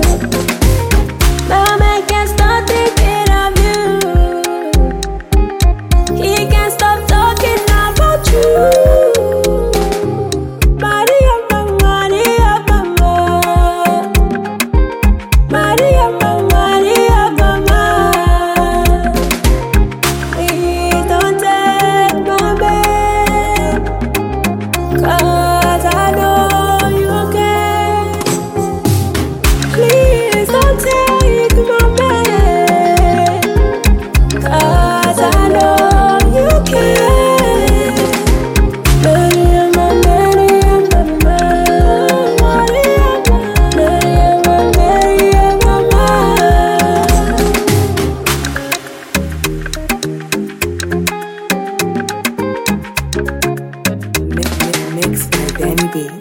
Mama, I can't stop thinking of you. He can't stop talking about you. Maria, Maria, Mama. Maria, Maria, Mama. Please don't take my babe, 'cause I know you care. Please don't take my babe, 'cause I know you care. Maria, Maria, Mama. Maria, Maria, Maria, Mama. Mixed by Danny B.